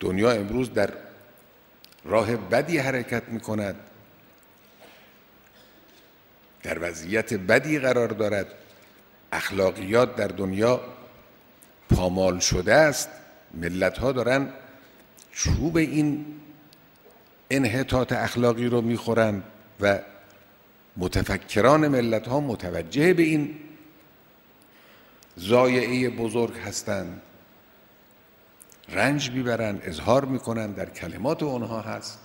دنیا امروز در راه بدی حرکت می‌کند، در وضعیت بدی قرار دارد، اخلاقیات در دنیا پامال شده است، ملت‌ها دارن چوب این انحطاط اخلاقی رو میخورند و متفکران ملت‌ها متوجه به این ضایعه بزرگ هستند، رنج میبرند، اظهار میکنند، در کلمات اونها هست.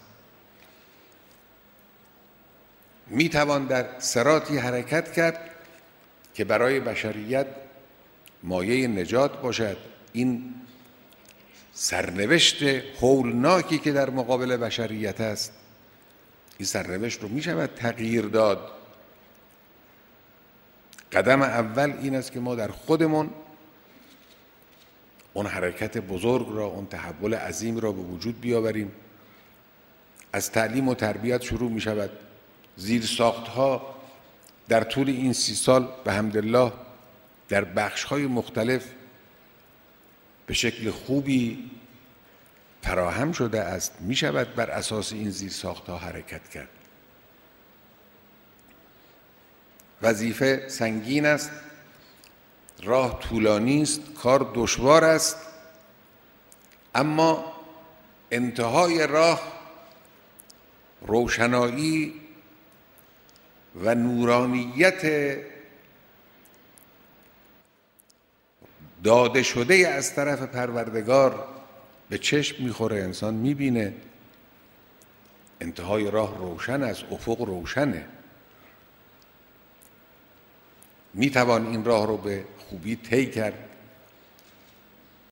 میتوان در صراطی حرکت کرد که برای بشریت مایه نجات باشد. این سرنوشت هولناکی که در مقابل بشریت است، این سرنوشت رو میشود تغییر داد. قدم اول این است که ما در خودمون اون حرکت بزرگ را، اون تحول عظیم را به وجود بیاوریم. از تعلیم و تربیت شروع می شود. زیرساخت‌ها در طول این 30 سال به حمدالله در بخش‌های مختلف به شکل خوبی فراهم شده است. می شود بر اساس این زیرساخت‌ها حرکت کرد. وظیفه سنگین است، راه طولانی است، کار دشوار است، اما انتهای راه روشنایی و نورانیت داده شده از طرف پروردگار به چشم میخوره. انسان میبینه انتهای راه روشن است، افق روشنه. میتوان این راه رو به خوبی طی کرد.